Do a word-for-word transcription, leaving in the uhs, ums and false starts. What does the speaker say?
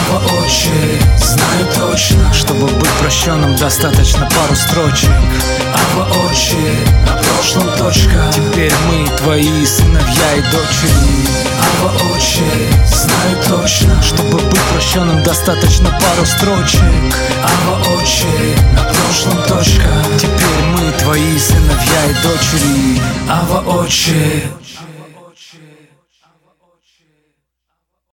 Ава Очи, знаю точно, чтобы быть прощенным, достаточно пару строчек. Ава Очи, на прошлом точка. Теперь мы твои сыновья и дочери. Ава Очи, знаю точно, чтобы быть прощенным, достаточно пару строчек. Ава Очи, на прошлом точка. Теперь мы твои сыновья и дочери. Ава Очи.